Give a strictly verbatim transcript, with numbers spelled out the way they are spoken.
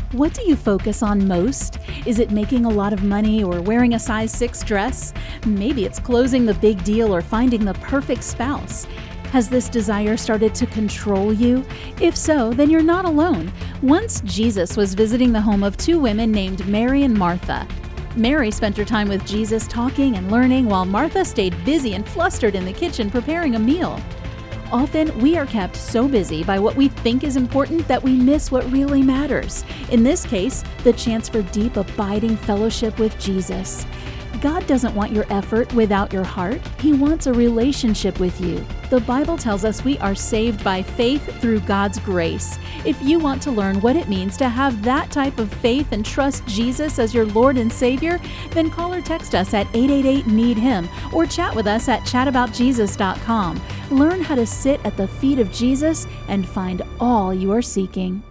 What do you focus on most? Is it making a lot of money or wearing a size six dress? Maybe it's closing the big deal or finding the perfect spouse. Has this desire started to control you? If so, then you're not alone. Once Jesus was visiting the home of two women named Mary and Martha. Mary spent her time with Jesus talking and learning, while Martha stayed busy and flustered in the kitchen preparing a meal. Often, we are kept so busy by what we think is important that we miss what really matters. In this case, the chance for deep, abiding fellowship with Jesus. God doesn't want your effort without your heart. He wants a relationship with you. The Bible tells us we are saved by faith through God's grace. If you want to learn what it means to have that type of faith and trust Jesus as your Lord and Savior, then call or text us at eight eight eight, need him or chat with us at chat about jesus dot com. Learn how to sit at the feet of Jesus and find all you are seeking.